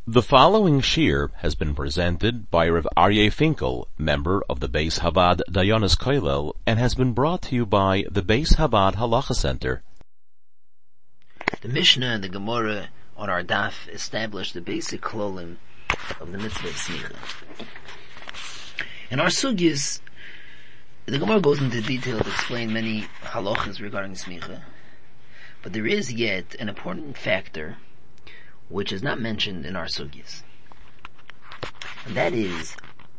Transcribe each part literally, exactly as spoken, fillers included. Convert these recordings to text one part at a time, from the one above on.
The following shir has been presented by Rav Aryeh Finkel, member of the Beis Chabad Dayanis Kollel, and has been brought to you by the Beis Chabad Halacha Center. The Mishnah and the Gemara on our daf establish the basic klolim of the mitzvah of smicha. In our sugyas, the Gemara goes into detail to explain many halachas regarding smicha, but there is yet an important factor which is not mentioned in our sugyas. And that is,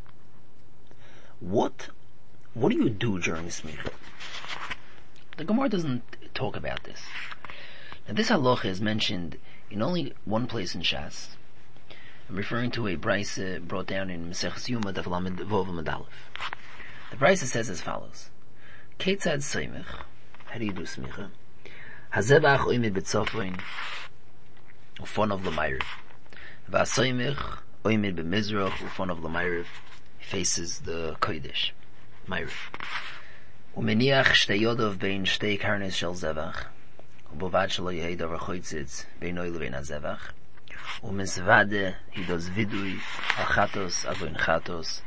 what what do you do during smicha? The Gemara doesn't talk about this. Now this halacha is mentioned in only one place in Shas. I'm referring to a brisa brought down in Maseches Yuma Daf Lamed Vov Amud Aleph. The brisa says as follows: Ketzad Seimich, how do you do smicha? Hazevach oimid b'tzofoin, ufon of l'mayriv. V'aseimich oimid b'mizrach, ufon of l'mayriv. He faces the kodesh, mayriv. Umeniach shtei yodov bein shtei karnes shel zevach, ubovad shelo yehei davar choitzitz beinoi levein hazevach. Umizvade, he does vidui al chatos avoin chatos,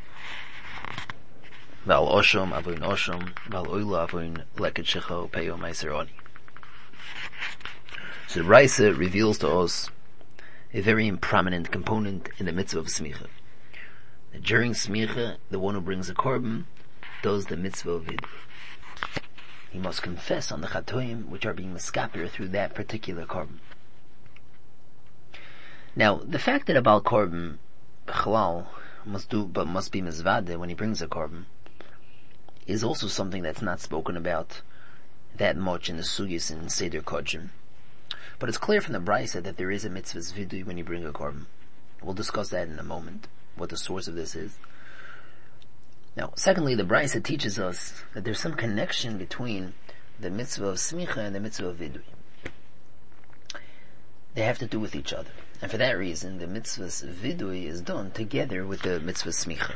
v'al oshom avoin oshom, v'al oila avoin leket shecho peyo meiser oni. So the Raisa reveals to us a very prominent component in the mitzvah of smicha. That during smicha, the one who brings a korban does the mitzvah of vidui. He must confess on the chatoim which are being miskaper through that particular korban. Now, the fact that a Baal korban b'chalal must do, but must be mizvade when he brings a korban, is also something that's not spoken about that much in the sugyas in Seder Kodshim. But it's clear from the brisa that there is a mitzvah's vidui when you bring a korban. We'll discuss that in a moment, what the source of this is. Now, secondly, the brisa teaches us that there's some connection between the mitzvah of smicha and the mitzvah of vidui. They have to do with each other. And for that reason, the mitzvah's vidui is done together with the mitzvah's smicha.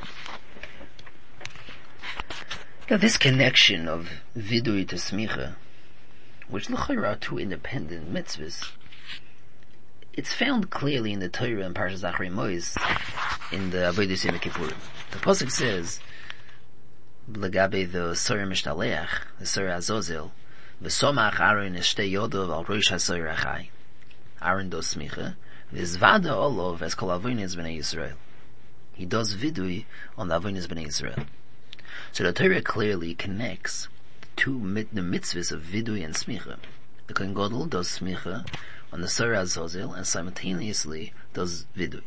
Now, this connection of vidui to smicha, which l'chayra are two independent mitzvahs, it's found clearly in the Torah and Parshas Acharei Mos in the Avodas Yom Kippurim. The pasuk says, "L'gabe the Sorah Mishtaleach, the Sorah Azazel, v'somach Aaron es shtei yodov al rosh hasorah achai." Aaron does smicha, v'zvada olov es kol avonos b'nei Yisrael. He does vidui on the avonos b'nei Yisrael. So the Torah clearly connects two mit- the mitzvahs of vidui and smicha. The Kohen Gadol does smicha on the Sorah Azazel and simultaneously does vidui.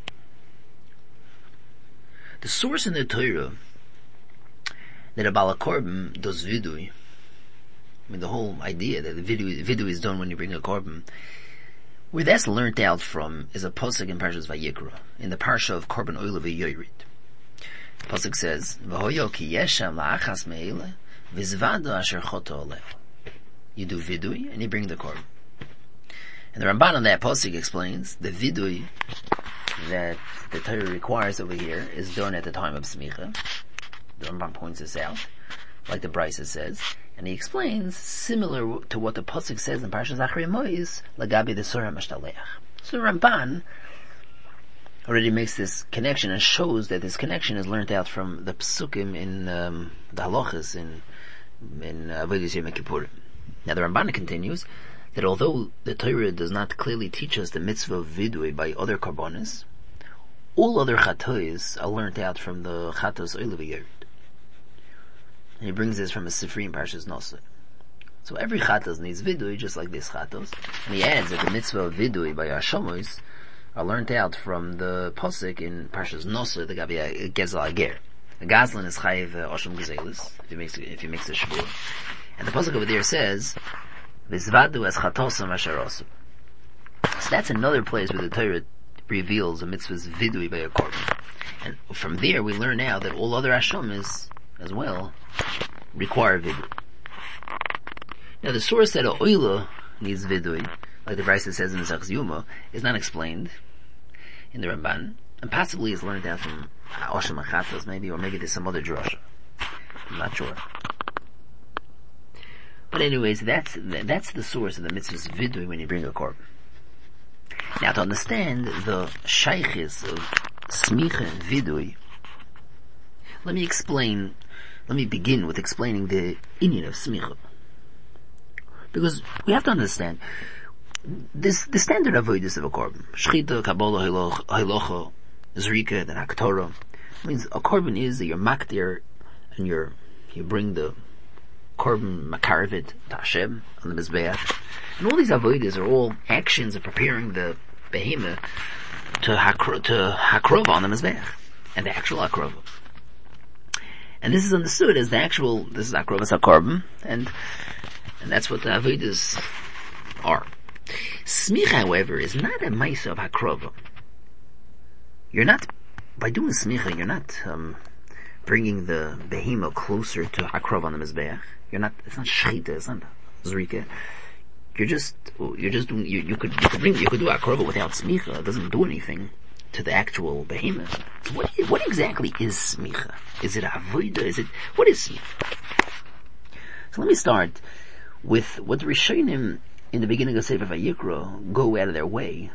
The source in the Torah that a Baal korban does vidui, I mean the whole idea that the vidui, vidui is done when you bring a korban, where that's learnt out from is a pasuk in Parshas Vayikra, in the parsha of Korban Oila v'Yorid. The pasuk says, "V'hoyo ki yesham la'achas me'ele, v'zvada asher choto olev." You do vidui and you bring the korban. And the Ramban on that pasuk explains the vidui that the Torah requires over here is done at the time of smicha. The Ramban points this out, like the brisa says, and he explains similar to what the pasuk says in Parshas Acharei Mos, "L'gabe the Sorah Mishtaleach." So the Ramban already makes this connection and shows that this connection is learnt out from the psukim in um, the halachas in in Avodas Yom Kippurim. Now the Ramban continues that although the Torah does not clearly teach us the mitzvah of vidui by other karbonis, all other chatois are learnt out from the chatos oila v'yorid. And he brings this from a Sifri in Parshas Noseh. So every chatos needs vidui just like this chatos, and he adds that the mitzvah of vidui by Hashamos are learnt out from the pasuk in Parshas Noseh, the Gabi Gezel Ager. The Gazlan is chayiv Osham Gezelis, if he makes if he makes a shvur. And the pasuk over there says, "V'zvadu es chatosam asher osu." So that's another place where the Torah reveals the mitzvah's vidui by a korban. And from there we learn now that all other Hashomis as well require vidui. Now the source that a oila needs vidui, like the brisa says in the Maseches Yuma, is not explained in the Ramban, and possibly is learned out from Osham Achatos maybe, or maybe there's some other drasha. I'm not sure. But anyways, that's that's the source of the mitzvah's vidui when you bring a korban. Now, to understand the shaykhis of smicha and vidui, let me explain, let me begin with explaining the inyan of smicha. Because we have to understand, this, the standard avoidance of a korban, shchita, kabbalah, halacha, zrika, and haktorah, means a korban is that you're makdir, and you're, you bring the korban makarvit to Hashem on the mizbeach. And all these avodas are all actions of preparing the behemoth to hakro, to hakrova on the mizbeach, and the actual hakrova. And this is understood as the actual, this is hakrovas hakorban, and and that's what the avodas are. Smicha, however, is not a maisa of hakrova. You're not, by doing smicha, you're not um, bringing the behemoth closer to hakrova on the mizbeach. You're not, it's not shchita, it's not zrika. You're just, you're just doing, you, you could, you could bring, you could do akrova without smicha. It doesn't do anything to the actual behemoth. So what, what exactly is smicha? Is it avodah? Is it, what is smicha? So let me start with what the Rishonim in the beginning of Sefer Vayikra go out of their way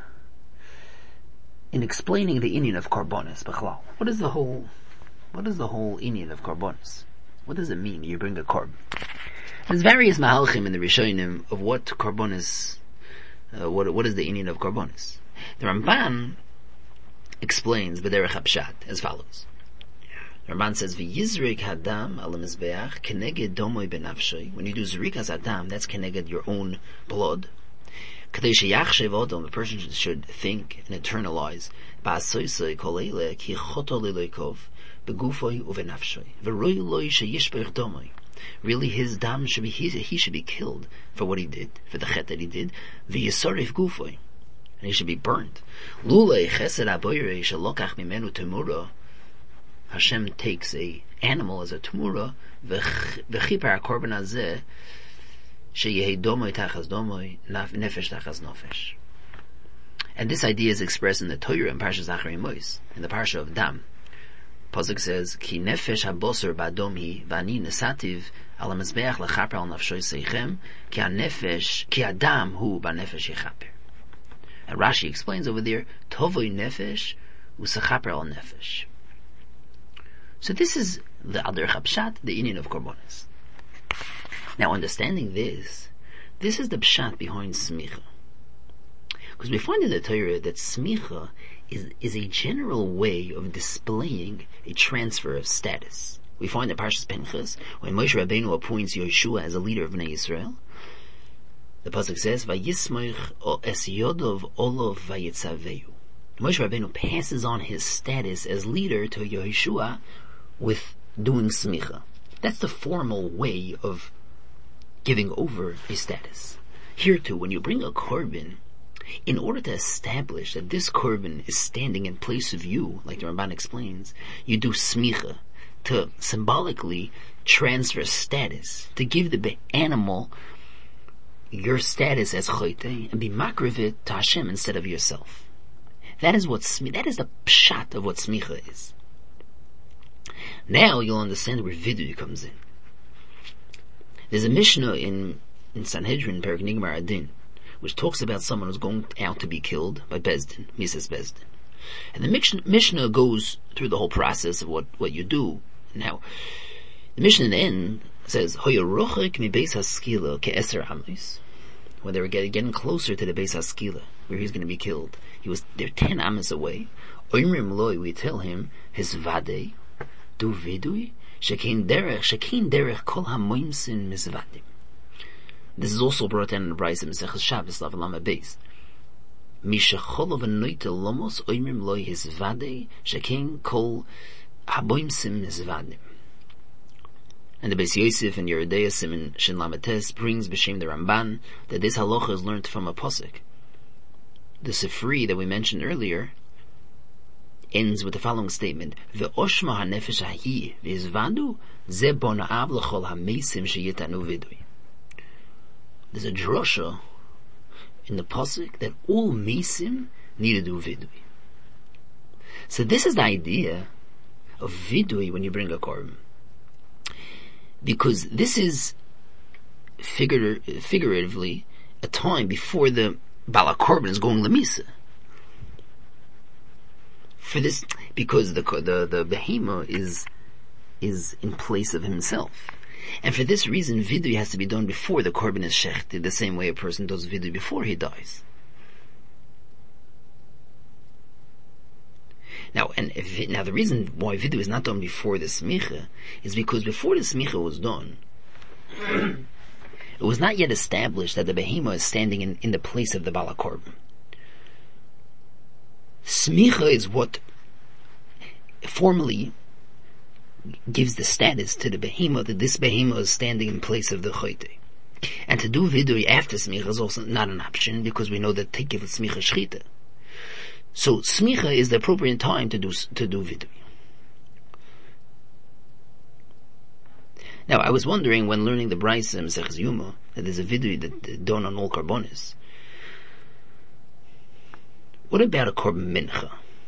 in explaining the inyan of karbonis, b'chlal. What is the whole, what is the whole inyan of karbonis? What does it mean? You bring a korban. There's various mahalchim in the Rishonim of what karbonis, uh, what what is the inyan of karbonis. The Ramban explains b'derech hapshat as follows. The Ramban says, "V'yizrik hadam al mizbeach keneged domoy benafshay." When you do zrikas hadam, that's keneged your own blood. Kadei sheyachshev odom, a person should think and internalize. Ba'asoysay kol eile ki choto leloikov begufoy uvenafshay v'roy loy sheyishbech domoy. Really, his dam should be, he, he should be killed for what he did, for the chet that he did. V'yisarif gufoy, and he should be burnt. Lulei chesed aboyrei shalokach mimenu temura. Hashem takes a animal as a temura. V'chipar korban hazeh sheyehi domoy tachas domoy nefesh tachas nefesh. And this idea is expressed in the Torah in Parshas Acharei Mos, in the Parsha of Dam. Pasuk says, "Ki nefesh habosar ba'domi v'ani nesativ al hamizbeach lechaper al nafshoy seichem ki hanefesh ki adam hu ba'nefesh yechaper." And Rashi explains over there, "Tovoy nefesh u'sechaper al nefesh." So this is the Ader Chapshat, the inyan of Korbanos. Now, understanding this, this is the pshat behind smicha, because we find in the Torah that smicha is is a general way of displaying a transfer of status. We find in Parshas Pinchas, when Moshe Rabbeinu appoints Yeshua as a leader of Bnei Yisrael, the pasuk says, "Vayismoich es yodov olov vayitzaveyu." Moshe Rabbeinu passes on his status as leader to Yeshua with doing smicha. That's the formal way of giving over a status. Here too, when you bring a korban, in order to establish that this korban is standing in place of you, like the Ramban explains, you do smicha to symbolically transfer status, to give the animal your status as choyte and be makrivit to Hashem instead of yourself. That is what smi- that is the pshat of what smicha is. Now you'll understand where vidui comes in. There's a Mishnah in, in Sanhedrin, Perek Nigmar Adin, which talks about someone who's going out to be killed by Bezdin, Mises Bezdin. And the Mishnah goes through the whole process of what, what you do. Now, the Mishnah in the end says, Hoyerochek mi beis haskila ke'eser amos. When they were getting, getting closer to the beis haskila, where he's going to be killed, he was, they're ten amos away. Oimrim loy, we tell him, his vadei, du vidui, shekin derech, shekin derech kol hamoimsin mizvadim. This is also brought down in the Brayz of Maseches Shabbos, Lav Lama Beis. Misha cholov anoite lomos oimrim loy his vadei, shekin kol hamoimsin mizvadim. And the Beis Yosef and Yeridea Siman Shin Lamates brings b'shem the Ramban that this halacha is learned from a posuk. The Sifri that we mentioned earlier ends with the following statement: Ve'oshma hanefesh hahi ve'izvadu ze bona'av l'chol hamesim sheyitanu vidui. There's a drosha in the posuk that all mesim need to do vidui. So this is the idea of vidui when you bring a korban, because this is figurative, figuratively a time before the Bala Korban is going lemisa. For this, because the the the behemoth is is in place of himself, and for this reason, vidui has to be done before the korban is shechted, the same way a person does vidui before he dies. Now, and if it, now the reason why vidui is not done before the smicha is because before the smicha was done, it was not yet established that the behemoth is standing in, in the place of the Bala Korban. Smicha is what formally gives the status to the behemoth that this behemoth is standing in place of the chote. And to do vidui after smicha is also not an option because we know that tekev smicha shchita. So smicha is the appropriate time to do to do vidui. Now I was wondering when learning the Brayso Maseches Yuma that there's a vidui that done on all korbanos. What about a korban mincha?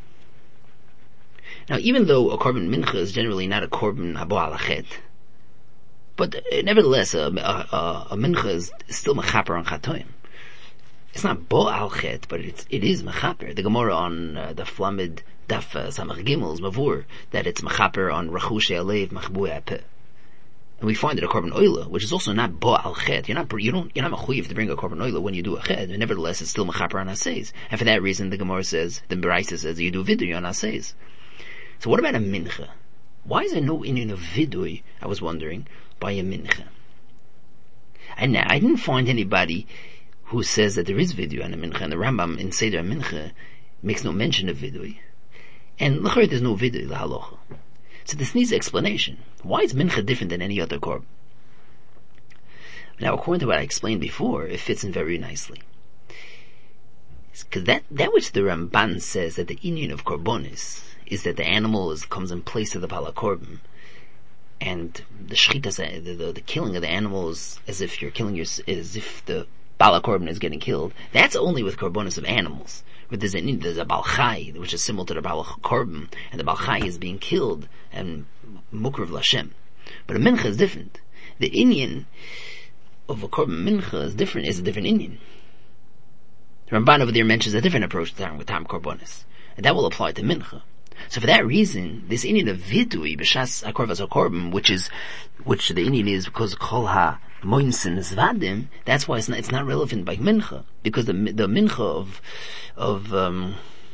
Now, even though a korban mincha is generally not a korban habo alachet, but uh, nevertheless, a, a, a, a mincha is still mechaper on chatoim. It's not bo alchet, but it's, it is mechaper. The Gemara on uh, the Flamid Daf uh, Samach Gimel is mavur that it's mechaper on rachushe alev machbu apeh. And we find that a korban oila, which is also not bo al chet, you're not, you don't, you're not mechuyev to bring a korban oila when you do a chet, and nevertheless it's still mechaper on aseis. And for that reason, the Gemara says, the Brayso says, you do vidui on aseis. So what about a mincha? Why is there no inyan of vidui, I was wondering, by a mincha? And now, I didn't find anybody who says that there is vidui on a mincha, and the Rambam in Seder Mincha makes no mention of vidui. And l'chayr there's no vidui, l'halocha. So this needs explanation. Why is mincha different than any other korban? Now, according to what I explained before, it fits in very nicely. Because that, that which the Ramban says that the inyan of korbanis is that the animal is, comes in place of the Bala Korban, and the shchita, the, the, the killing of the animal is as if you're killing your, as if the Bala Korban is getting killed. That's only with korbanis of animals. But there's a, there's a Bal Chai, which is similar to the Bala Korban, and the Bal Chai is being killed, and Mukrav Lashem. But a mincha is different. The inyan of a korban mincha is different, is a different inyan. The Ramban over there mentions a different approach to time with time korbanis, and that will apply to mincha. So for that reason, this inyan of vidui b'shas hakorvas hakorban, which is, which the inyan is because kol ha moinsin zvadim, that's why it's not, it's not relevant by mincha, because the the mincha of of um,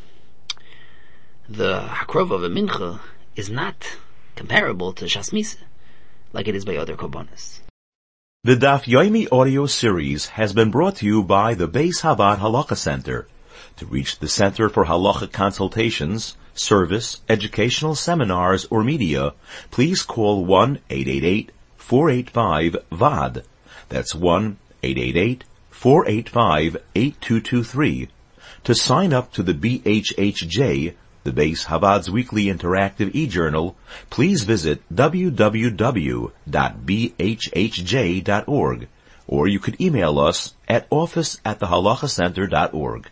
the hakrova of a mincha is not comparable to shas misa, like it is by other korbanos. The Daf Yomi audio series has been brought to you by the Beis Havad Halacha Center. To reach the Center for Halacha consultations, service, educational seminars, or media, please call one eight eight eight, four eight five, V A D. That's one eight eight eight, four eight five, eight two two three. To sign up to the B H H J, the Beis Havad's weekly interactive e-journal, please visit w w w dot b h h j dot org, or you could email us at office at the halacha center dot org.